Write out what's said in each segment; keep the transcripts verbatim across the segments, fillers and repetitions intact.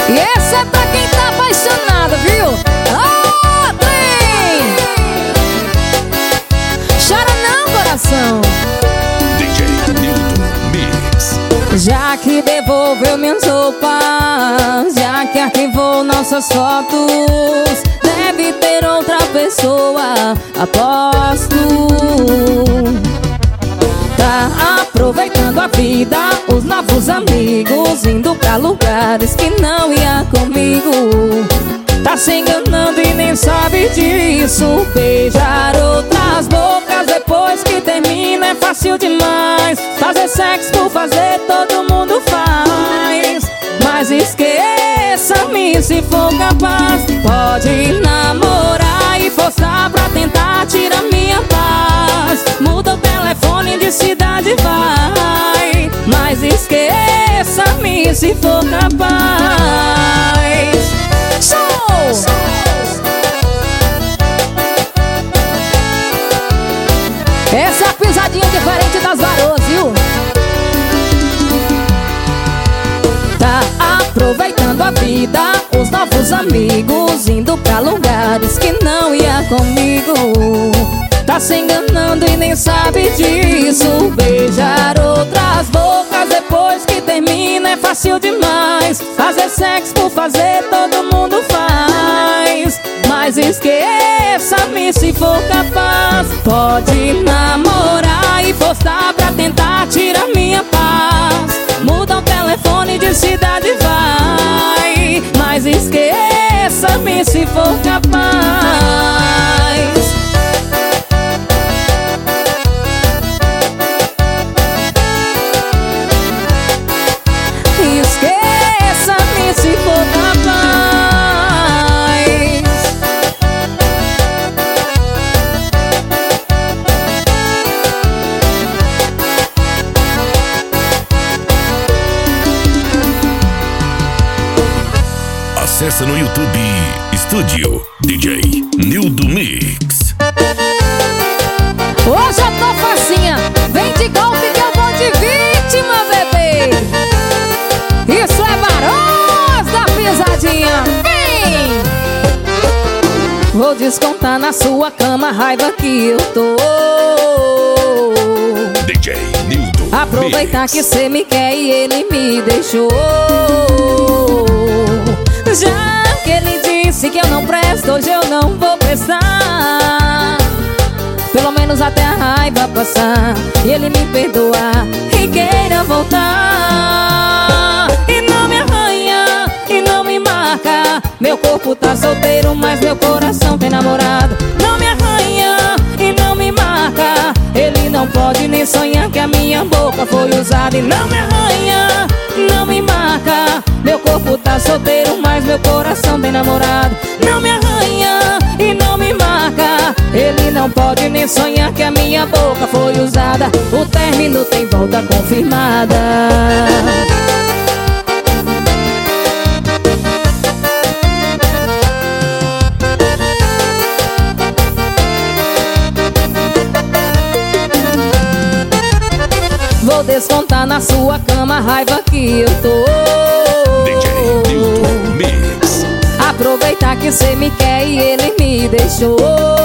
E essa é pra quem tá apaixonado, viu? Ah, trem! Chora não, coração. D J Nildo Mix. Já que devolveu minhas roupas, já que arquivou nossas fotos, deve ter outra pessoa, aposto. Tá aproveitando a vida, os novos amigos, indo pra lugares que não ia comigo. Tá se enganando e nem sabe disso. Beijar outras bocas depois que termina é fácil demais. Fazer sexo por fazer todo mundo faz. Mas esqueça-me se for capaz. Pode namorar e forçar pra tentar tirar minha paz. Muda o telefone de cidade, vai. Mas esqueça-me se for capaz. Show! Essa é a pisadinha diferente das varoas, viu? Tá aproveitando a vida, os novos amigos, indo pra lugares que não ia comigo. Tá se enganando e nem sabe disso. Beijar outras bocas depois que termina é fácil demais. Fazer sexo por fazer todo mundo faz. Mas esqueça-me se for capaz. Pode namorar e forçar pra tentar tirar minha paz. Muda o telefone de cidade, vai. Mas esqueça-me se for capaz. Esqueça-me se for capaz. Acesse no YouTube Estúdio D J Nildo Mix. Hoje eu tô facinha, vem de golpe que eu vou de vítima, bebê. Isso é Barões da Pisadinha, vem! Vou descontar na sua cama a raiva que eu tô. D J Nildo Aproveitar Mix. que cê me quer e ele me deixou. Já que ele disse que eu não presto, hoje eu não vou prestar. Pelo menos até a raiva passar e ele me perdoar e queira voltar. E não me arranha, e não me marca. Meu corpo tá solteiro, mas meu coração tem namorado. Não me arranha, e não me marca. Ele não pode nem sonhar que a minha boca foi usada. E não me arranha, não me marca. Meu corpo tá solteiro, mas meu coração tem namorado. Não me arranha e não me marca. Ele não pode nem sonhar que a minha boca foi usada. O término tem volta confirmada. Vou descontar na sua cama a raiva que eu tô. D J Nildo Mix. Aproveitar que cê me quer e ele me deixou.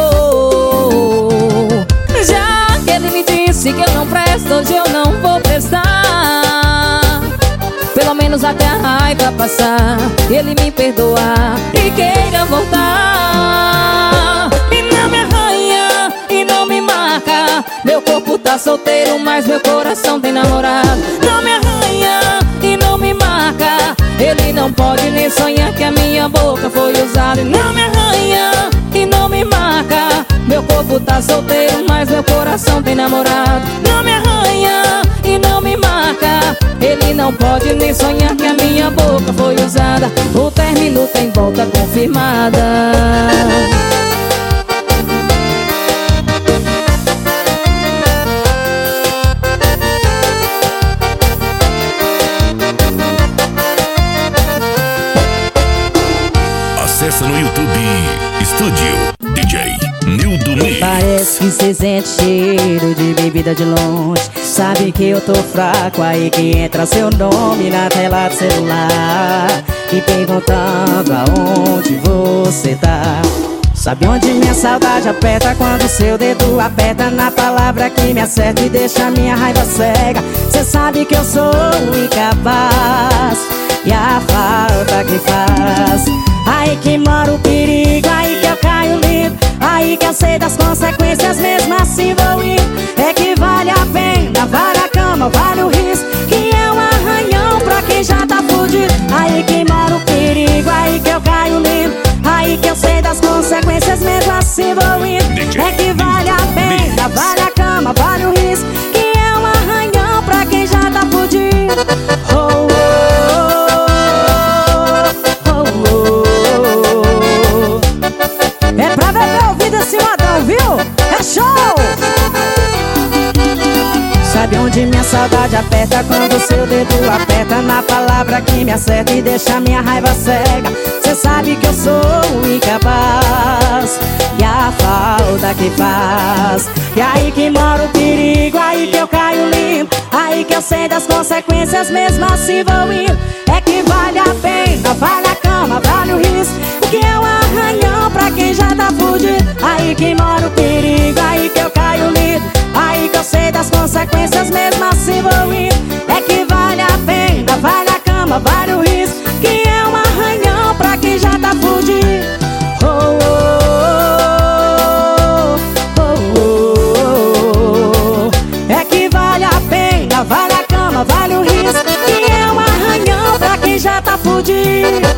Já que ele me disse que eu não presto, hoje eu não vou prestar. Pelo menos até a raiva passar e ele me perdoar e queira voltar. E não me arranha e não me marca. Meu corpo tá solteiro, mas meu coração tem namorado. Não me arranha e não me marca. Ele não pode nem sonhar que a minha boca foi usada. E não me arranha e não me marca. Meu corpo tá solteiro, mas meu coração tem namorado. Não me arranha e não me marca. Ele não pode nem sonhar que a minha boca foi usada. O término tem volta confirmada. Acesse no YouTube Estúdio D J Nildo Mix. Parece que cê sente cheiro de bebida de longe. Sabe que eu tô fraco, aí que entra seu nome na tela do celular. e perguntando aonde você tá. Sabe onde minha saudade aperta quando seu dedo aperta na palavra que me acerta e deixa minha raiva cega. Cê sabe que eu sou incapaz e a falta que faz. Aí que mora o perigo, aí que eu caio lindo, aí que eu sei das consequências, mesmo assim vou indo. É que vale a pena, vale a cama, vale o risco, que é um arranhão pra quem já tá fudido. Aí que mora o perigo, aí que eu caio lindo, aí que eu sei das consequências, mesmo assim vou indo. É que vale a pena, vale a cama, vale o risco, que é um arranhão pra quem já tá fudido. Oh, oh, oh, oh, oh. É pra beber o vidro esse modão, viu? É show! Sabe onde minha saudade aperta quando seu dedo aperta na palavra que me acerta e deixa minha raiva cega. Cê sabe que eu sou incapaz e a falta que faz. E aí que mora o perigo, aí que eu caio limpo, aí que eu sei das consequências, mesmo assim vou indo. É que vale a pena, vale a cama, vale o risco, que é um arranhão pra quem já tá fudido. Aí que mora o perigo, aí que eu caio limpo, aí que eu sei das consequências, mesmo assim vou indo. É que vale a pena, vale a cama, vale o risco, que é um arranhão pra quem já tá fudido. Oh, oh, oh, oh, oh. É que vale a pena, vale a cama, vale o risco, que é um arranhão pra quem já tá fudido.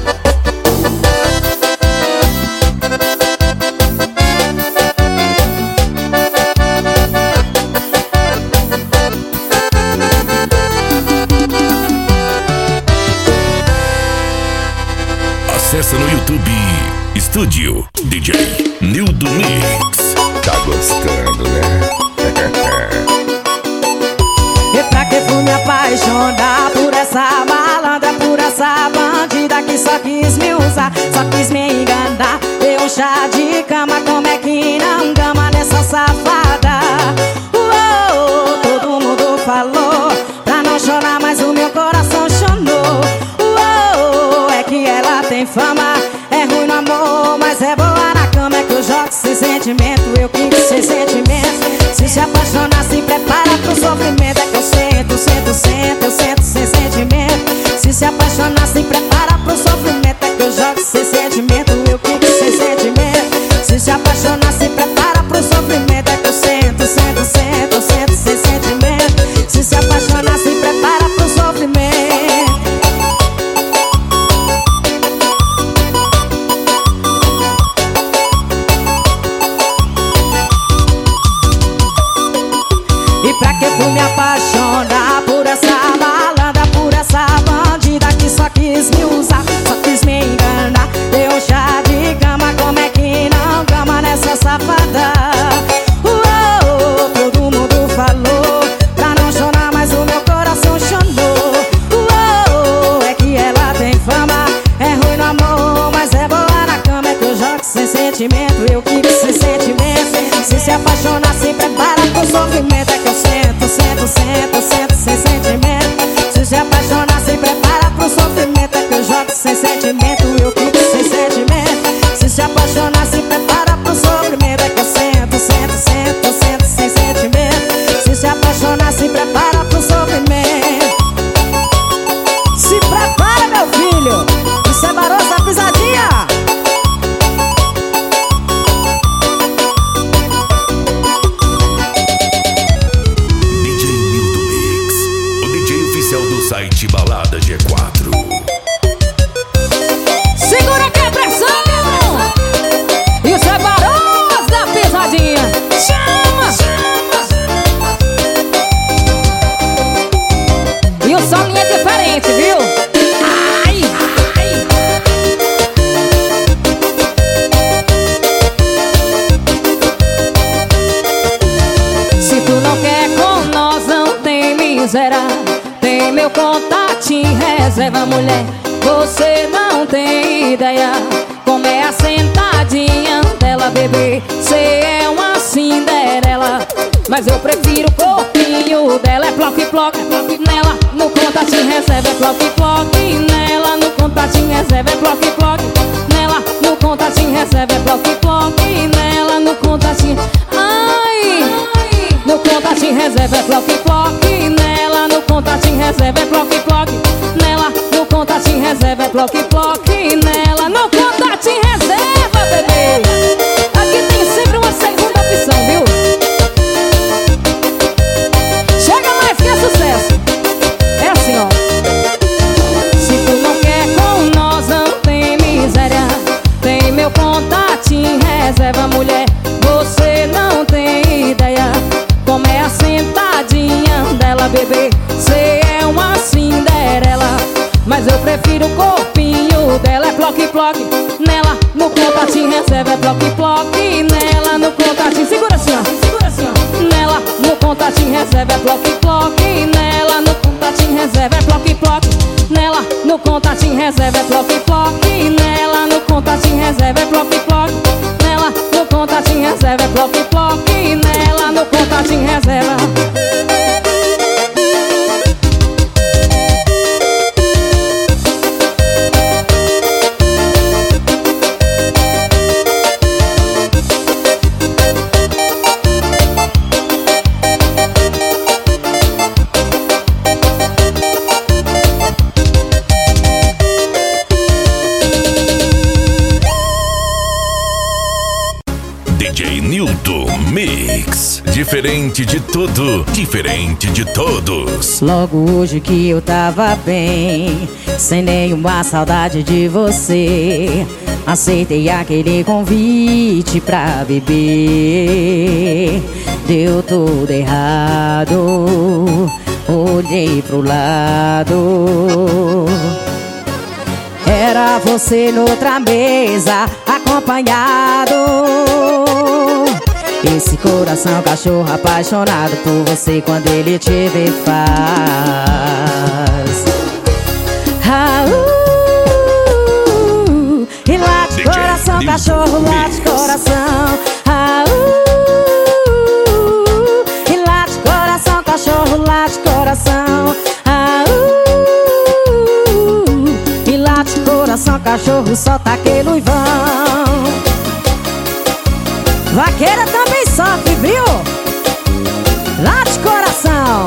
Acesse no YouTube Estúdio D J Nildo Mix. Tá gostando, né? E pra que fui me apaixonar por essa malandra, por essa bandida que só quis me usar, só quis me enganar. Deu um chá de cama, como é que não gama nessa safada? Uou, todo mundo falou pra não chorar, mas o meu coração chonou. Uou, é que ela tem fama, é ruim no amor, mas é boa na cama. É que eu jogo sem sentimento, eu quico sem sentimento. Se se apaixonar, se prepara pro sofrimento. É que eu sento, sento, sento, eu sento sem sentimento. Se se apaixonar, se prepara pro sofrimento. É que eu jogo sem sentimento, eu quico sem sentimento. Se se apaixonar, se prepara pro sofrimento. É que eu sento, sento, sento, eu sento sem sentimento. Se se apaixonar, se prepara pro sofrimento. E pra que fui me apaixonar por essa malandra, por essa bandida que só quis me usar, só quis me enganar. Deu um chá de cama, como é que não gama nessa safada? Uou, todo mundo falou pra não chorar, mas o meu coração chonou. Uou, é que ela tem fama, é ruim no amor, mas é boa na cama. É que eu jogo sem sentimento, eu quico sem sentimento. Se se apaixonar, se prepara pro sofrimento. É que eu sento, sento, sento, sento sem sentimento. Se se apaixonar, se prepara pro sofrimento. É que eu jogo sem sentimento, eu quico sem sentimento. Se se apaixonar, se prepara pro sofrimento. É que eu sento, sento, sento, sento sem sentimento. Se se apaixonar, se prepara pro sofrimento. Se prepara, meu filho, isso é Barões da Pisadinha. Do site Balada G quatro. Segura aqui a pressão! Isso é Barões da Pisadinha. Chama! E o som é diferente, viu? Ai, ai. Se tu não quer com nós, não tem miséria. Tem meu contato em reserva, mulher. Você não tem ideia como é a sentadinha dela, bebê. Cê é uma Cinderela, mas eu prefiro o corpinho dela. É ploque, ploque, ploque nela. No contato em reserva é ploque, ploque nela. No contatinho reserva é bloque, bloque. Nela no contatinho reserva é bloque, bloque. Nela no contatinho, ai, no contatinho reserva é bloque, bloque. Nela no contatinho reserva é bloque, bloque. Nela no contatinho reserva é bloque, bloque. Nela no contatinho reserva, bebê. Aqui tem sempre uma segunda opção, viu? Chega mais que é sucesso. É assim, ó. Se tu não quer com nós, não tem miséria. Tem meu contatinho reserva, mulher. Você não tem ideia como é a sentadinha dela, bebê. Cê é uma Cinderela, mas eu prefiro o corpinho dela. É bloque, bloque. Nela no contatinho reserva é bloque, bloque. Nela no contatinho, segura assim, ó, segura assim, ó. Nela no contatinho reserva é bloque, bloque. Nela no contatinho reserva é bloque, bloque. Nela no contatinho reserva é bloque, bloque. Nela no contatinho reserva é bloque, bloque. Nela no contatinho reserva é bloque, bloque. Nela no contatinho reserva. D J Nildo Mix. Diferente de tudo, diferente de todos. Logo hoje que eu tava bem, sem nenhuma saudade de você, aceitei aquele convite pra beber. Deu tudo errado, olhei pro lado. Era você noutra mesa, acompanhado. Esse coração cachorro apaixonado por você, quando ele te vê faz. Ah, uh, e late coração, cachorro, late coração. Ah, uh, e late coração, cachorro, late coração. Ah, uh, e late coração, cachorro, solta aquele uivão. Vaqueira também sofre, viu? Late coração.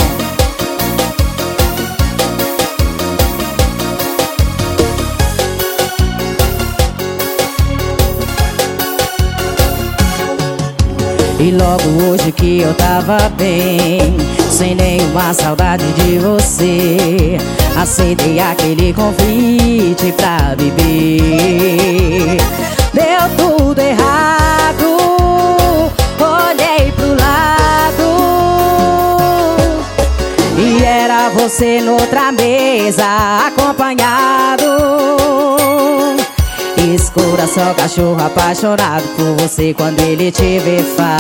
E logo hoje que eu tava bem, sem nenhuma saudade de você, aceitei aquele convite pra beber. Deu tudo errado, olhei pro lado, e era você noutra mesa, acompanhado. Esse coração cachorro apaixonado por você, quando ele te vê faz.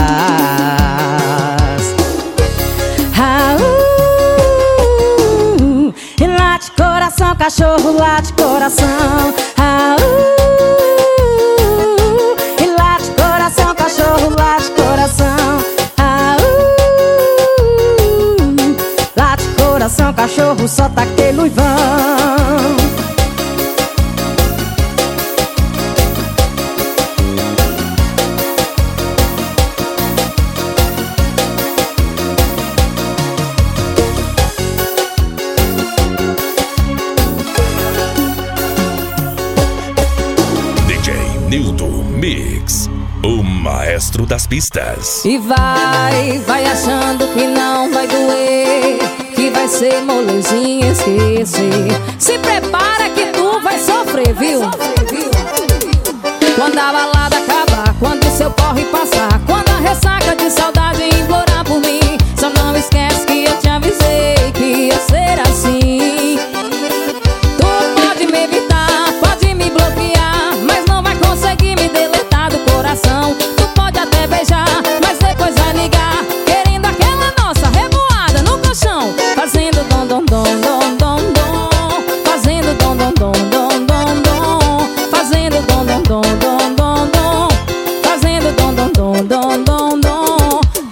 Ah, uh, e late coração, cachorro, late coração. Ah, uh, e late coração, cachorro, late coração. Ah, uh, late coração, cachorro, solta aquele uivão. Nildo Mix, o maestro das pistas. E vai, vai achando que não vai doer, que vai ser molezinha esquecer. Se prepara que tu vai sofrer, viu? Quando a balada acabar, quando o seu corre passar, quando a ressaca de saudade implorar por mim, só não esquece que eu te avisei que ia ser assim. Tu pode me evitar, pode me bloquear, mas não vai conseguir me deletar do coração. Tu pode até beijar, mas depois vai ligar, querendo aquela nossa revoada no colchão, fazendo dom dom dom dom dom dom, fazendo dom dom dom dom dom dom, fazendo dom dom dom dom dom dom, fazendo dom dom dom dom dom dom,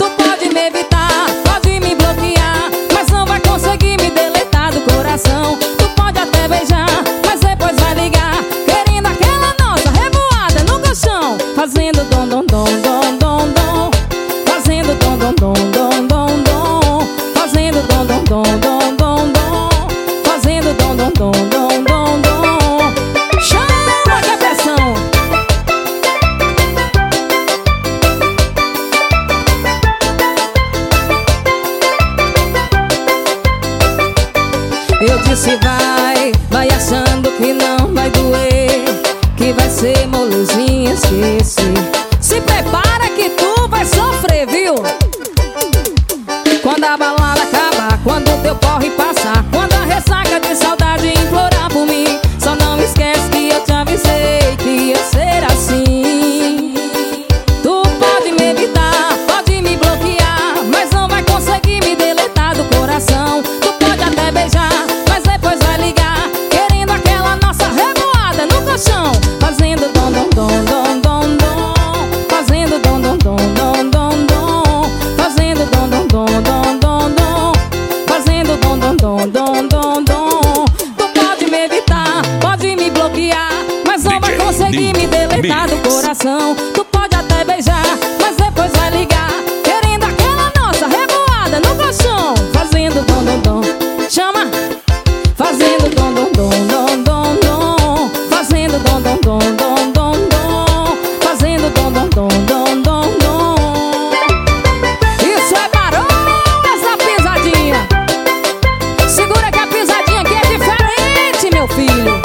coração. Tu pode até beijar, mas depois vai ligar, querendo aquela nossa revoada no colchão. Fazendo dom, dom, dom, chama. Fazendo dom, dom, dom, dom, dom, dom. Fazendo dom, dom, dom, dom, dom, dom. Fazendo dom, dom, dom, dom, dom, dom. Isso é barulho, essa pisadinha. Segura que a pisadinha aqui é diferente, meu filho.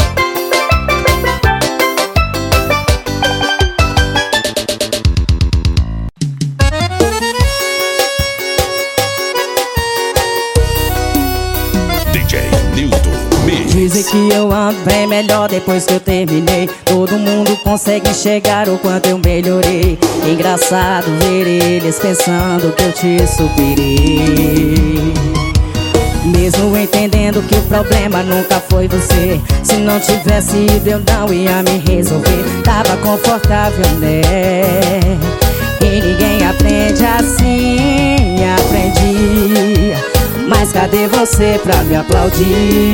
D J Newton Mix. Dizem que eu ando bem melhor depois que eu terminei. Todo mundo consegue enxergar o quanto eu melhorei. Engraçado ver eles pensando que eu te superei, mesmo entendendo que o problema nunca foi você. Se não tivesse ido eu não ia me resolver. Tava confortável, né? E ninguém aprende assim, aprendi. Mas cadê você pra me aplaudir?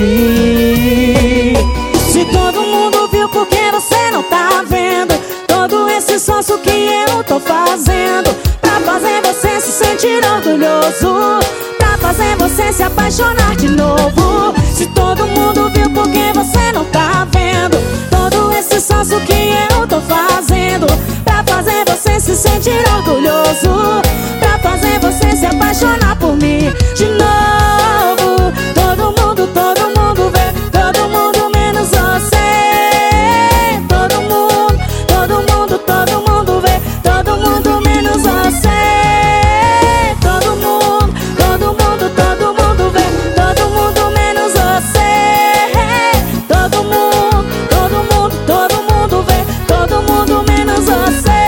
Se todo mundo viu, por que você não tá vendo? Todo esse esforço que eu tô fazendo pra fazer você se sentir orgulhoso, pra fazer você se apaixonar de novo. Se todo mundo viu, por que você não tá vendo? Todo esse esforço que eu tô fazendo pra fazer você se sentir orgulhoso, pra fazer você se apaixonar por mim de novo. Todo mundo, todo mundo vê, todo mundo menos você. Todo mundo, todo mundo, todo mundo vê, todo mundo menos você. Todo mundo, todo mundo, todo mundo vê, todo mundo menos você. Todo mundo, todo mundo, todo mundo vê, todo mundo menos você.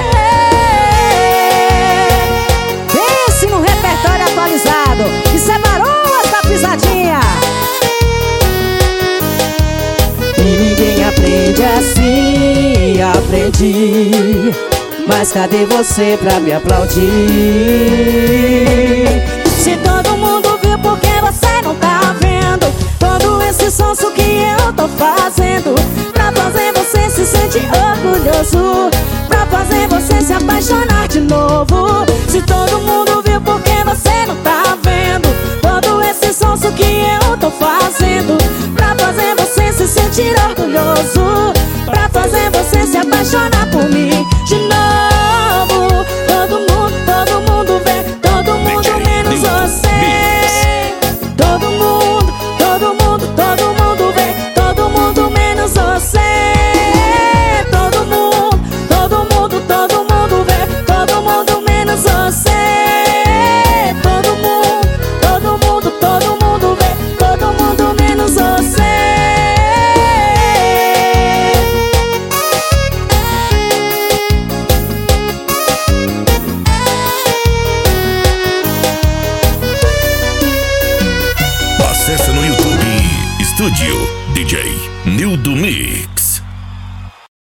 Pense no repertório atualizado. Isso é barulho, essa pisadinha. E ninguém aprende assim, aprendi. Mas cadê você pra me aplaudir? Se todo mundo viu, por que você não tá vendo? Todo esse esforço que eu tô fazendo pra fazer você se sentir orgulhoso, pra fazer você se apaixonar